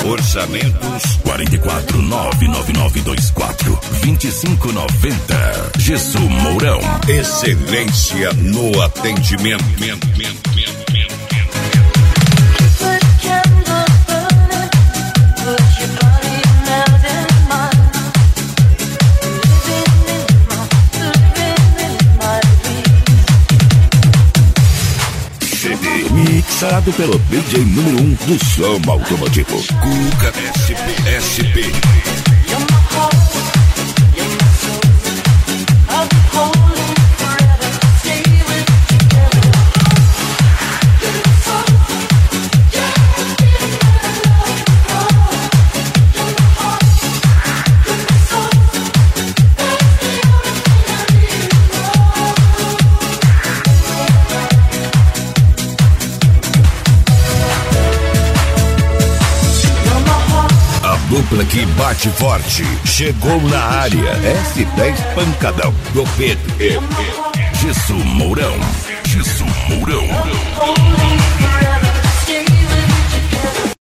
Orçamentos 44-99924-2590. Gesso Mourão. Excelência no atendimento. Mixado pelo DJ número 1 do som automotivo, Cuca SP. Dupla que bate forte, chegou na área. S10 Pancadão do Pedro. Gesso Mourão.